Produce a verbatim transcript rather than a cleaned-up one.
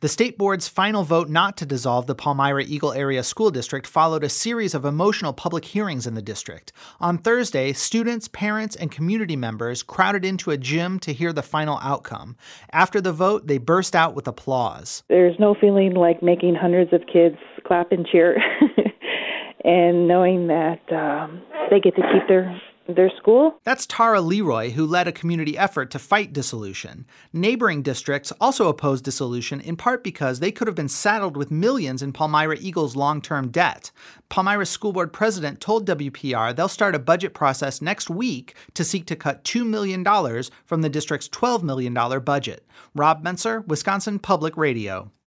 The state board's final vote not to dissolve the Palmyra Eagle Area School District followed a series of emotional public hearings in the district. On Thursday, students, parents, and community members crowded into a gym to hear the final outcome. After the vote, they burst out with applause. There's no feeling like making hundreds of kids clap and cheer and knowing that um, they get to keep their their school. That's Tara Leroy, who led a community effort to fight dissolution. Neighboring districts also opposed dissolution, in part because they could have been saddled with millions in Palmyra Eagle's long-term debt. Palmyra School Board president told W P R they'll start a budget process next week to seek to cut two million dollars from the district's twelve million dollars budget. Rob Menser, Wisconsin Public Radio.